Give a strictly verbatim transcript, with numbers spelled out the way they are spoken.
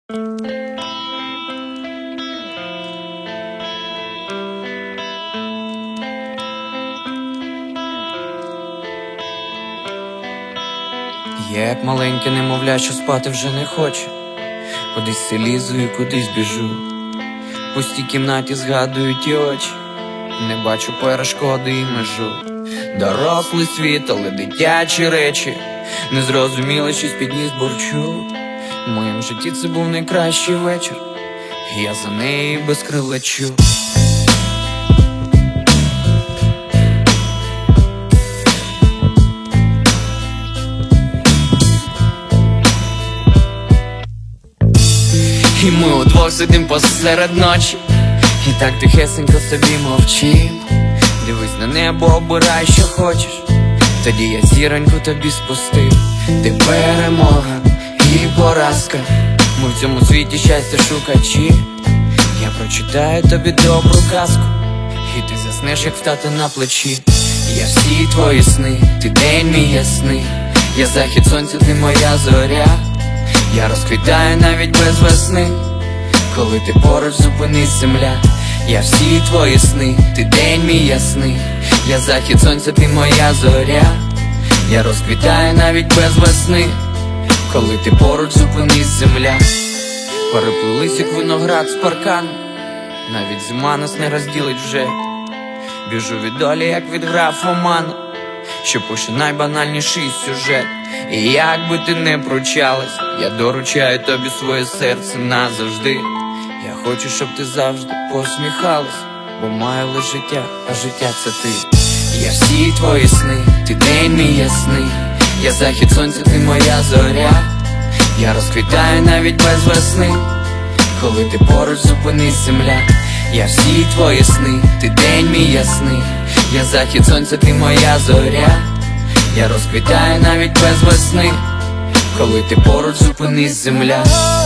Я як маленьке немовля, що спати вже не хоче. Кудись лізу і кудись біжу. В пустій кімнаті згадую ті очі. Не бачу перешкоди і межу. Дорослий світ, але дитячі речі. Незрозуміло, щось підніс бурчу. В моєму житті це був найкращий вечір. Я за неї без крил лечу. І ми удвох сидим посеред ночі, і так тихесенько собі мовчим. Дивись на небо, обирай, що хочеш. Тоді я зіроньку тобі спустив. Ти перемога і поразка. Ми в цьому світі щастя шукачі. Я прочитаю тобі добру казку, і ти заснеш, як в тата на плечі. Я всі твої сни, ти день мій ясний. Я захід сонця, ти моя зоря. Я розквітаю навіть без весни. Коли ти поруч, зупинись, земля. Я всі твої сни, ти день мій ясний. Я захід сонця, ти моя зоря. Я розквітаю навіть без весни. Коли ти поруч, зупинись, земля. Переплились, як виноград з парканом. Навіть зима нас не розділить вже. Біжу від долі, як від графоману, що пише найбанальніший сюжет. І як би ти не пручалась, я доручаю тобі своє серце назавжди. Я хочу, щоб ти завжди посміхалась, бо маю лише життя, а життя це ти. Я всі твої сни, ти день мій ясний. Я захід сонця, ти моя зоря. Я розквітаю навіть без весни. Коли ти поруч, зупинись, земля. Я всі твої сни, ти день мій ясний. Я захід сонця, ти моя зоря. Я розквітаю навіть без весни. Коли ти поруч, зупинись, земля.